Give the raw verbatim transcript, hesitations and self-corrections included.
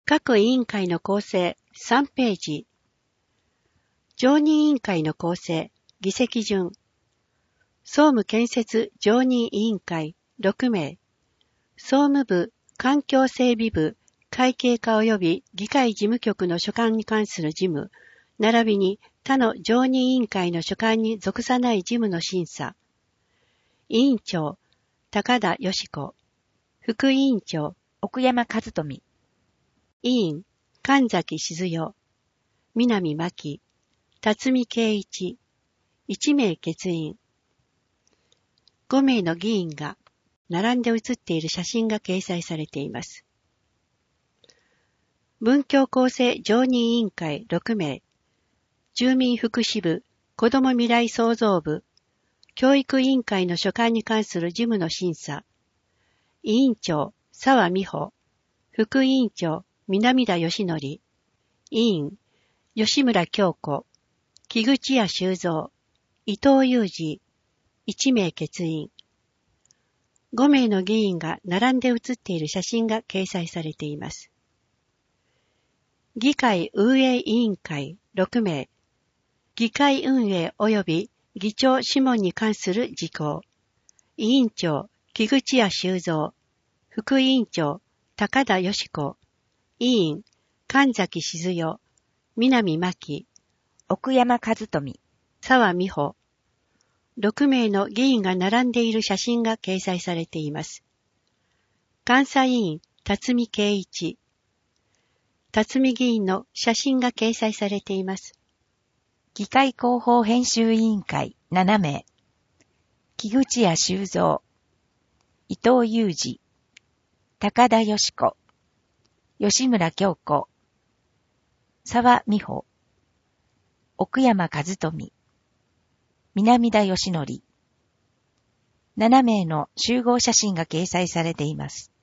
各委員会の構成さんページ。常任委員会の構成、議席順。総務建設常任委員会ろくめい。総務部、環境整備部、会計課及び議会事務局の所管に関する事務、並びに他の常任委員会の所管に属さない事務の審査。委員長、高田よし子。副委員長、 奥山和富。 委員、神崎静代。南真紀。辰巳圭一。いちめい欠員。ごめいの議員が並んで写っている写真が掲載されています。文教構成常任委員会ろくめい。住民福祉部、子ども未来創造部、教育委員会の所管に関する事務の審査。委員長、澤美穂。副委員長、南田義則。委員、吉村京子。木口屋修造。伊藤裕二。いちめい欠員。ごめいの議員が並んで写っている写真が掲載されています。議会運営委員会ろくめい。議会運営及び議長諮問に関する事項。委員長、木口屋修造。副委員長、高田よし子。委員、神崎静代。南真紀。 奥山和富。 澤美穂。ろくめいの議員が並んでいる写真が掲載されています。監査委員、辰巳圭一。辰巳議員の写真が掲載されています。 議会広報編集委員会ななめい。木口屋修造。伊藤裕二。高田よし子。吉村京子。澤美穂。奥山和富。南田義則。ななめいの集合写真が掲載されています。